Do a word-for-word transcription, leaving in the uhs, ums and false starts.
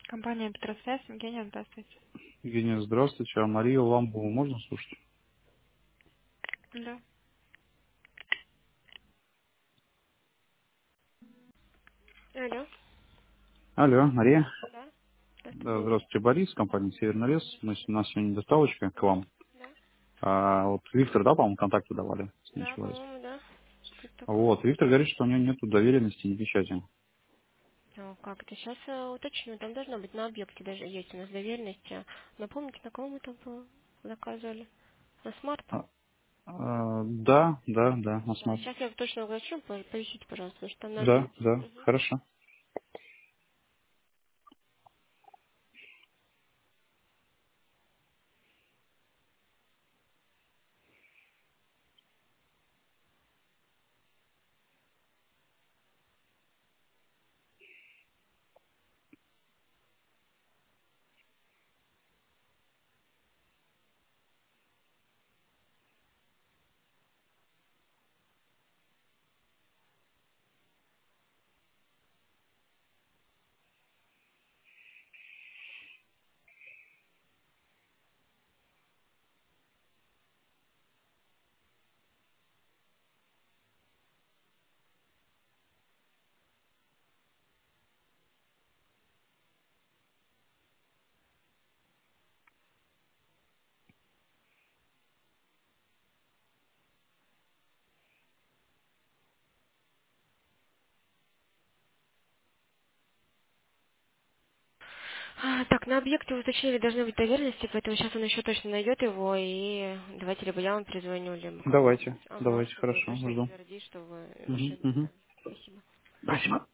Компания Петросвязь. Евгения, здравствуйте. Евгения, здравствуйте. А Марию Ламбову можно слушать? Да. Алло. Алло, Мария. Да. Да, Здравствуйте. здравствуйте, Борис, компания Северный лес. Мы, с- у нас сегодня доставочка к вам. Да. А, вот Виктор, да, по-моему, контакты давали, если не Да, ошибаюсь. по-моему, да. Что-то такое. Вот, Виктор говорит, что у него нет доверенности и печати. Ну, как это? Сейчас э, уточню. Там должно быть на объекте даже есть у нас доверенность. А Напомните, на кого мы там э, заказывали? На смарт? А, а, да, да, да, на Да, смарт. сейчас я точно уточню. по- Поищите, пожалуйста, потому что там на Да, объекте. да, Мгм. хорошо. А, Так, на объекте уточнили, должны быть доверенности, поэтому сейчас он еще точно найдет его, и давайте либо я вам перезвоню, либо как бы. Давайте, Ага, давайте, чтобы хорошо, точно жду. подтвердить, что вы Угу, машину угу. взяли. Спасибо. Спасибо.